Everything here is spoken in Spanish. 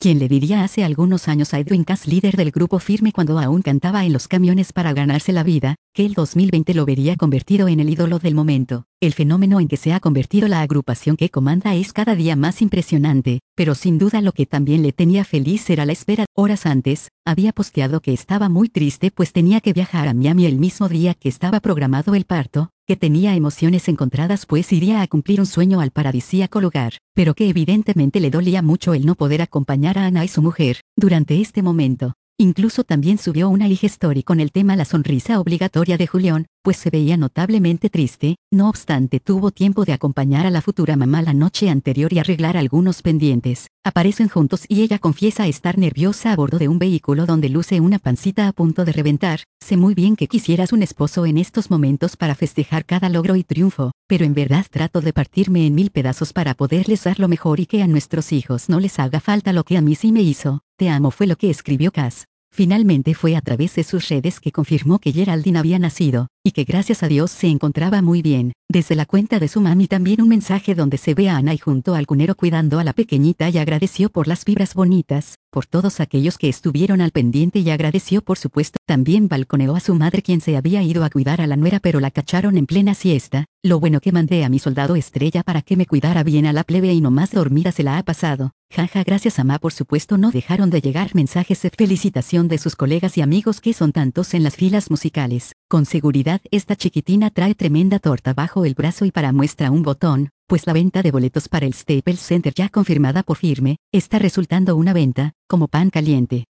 ¿Quién le diría hace algunos años a Edwin Cass, líder del grupo Firme cuando aún cantaba en los camiones para ganarse la vida, que el 2020 lo vería convertido en el ídolo del momento? El fenómeno en que se ha convertido la agrupación que comanda es cada día más impresionante, pero sin duda lo que también le tenía feliz era la espera. Horas antes, había posteado que estaba muy triste pues tenía que viajar a Miami el mismo día que estaba programado el parto, que tenía emociones encontradas pues iría a cumplir un sueño al paradisíaco lugar, pero que evidentemente le dolía mucho el no poder acompañar a Ana y su mujer, durante este momento. Incluso también subió una IG Story con el tema La sonrisa obligatoria de Julián, pues se veía notablemente triste. No obstante, tuvo tiempo de acompañar a la futura mamá la noche anterior y arreglar algunos pendientes. Aparecen juntos y ella confiesa estar nerviosa a bordo de un vehículo donde luce una pancita a punto de reventar. Sé muy bien que quisieras un esposo en estos momentos para festejar cada logro y triunfo, pero en verdad trato de partirme en 1000 pedazos para poderles dar lo mejor y que a nuestros hijos no les haga falta lo que a mí sí me hizo. Te amo fue lo que escribió Cass. Finalmente fue a través de sus redes que confirmó que Geraldine había nacido, y que gracias a Dios se encontraba muy bien. Desde la cuenta de su mami también un mensaje donde se ve a Ana y junto al cunero cuidando a la pequeñita y agradeció por las vibras bonitas, por todos aquellos que estuvieron al pendiente y agradeció por supuesto. También balconeó a su madre quien se había ido a cuidar a la nuera pero la cacharon en plena siesta. Lo bueno que mandé a mi soldado estrella para que me cuidara bien a la plebe y nomás dormida se la ha pasado. Jaja, gracias mamá. Por supuesto no dejaron de llegar mensajes de felicitación de sus colegas y amigos que son tantos en las filas musicales. Con seguridad esta chiquitina trae tremenda torta bajo el brazo y para muestra un botón, pues la venta de boletos para el Staples Center ya confirmada por Firme, está resultando una venta, como pan caliente.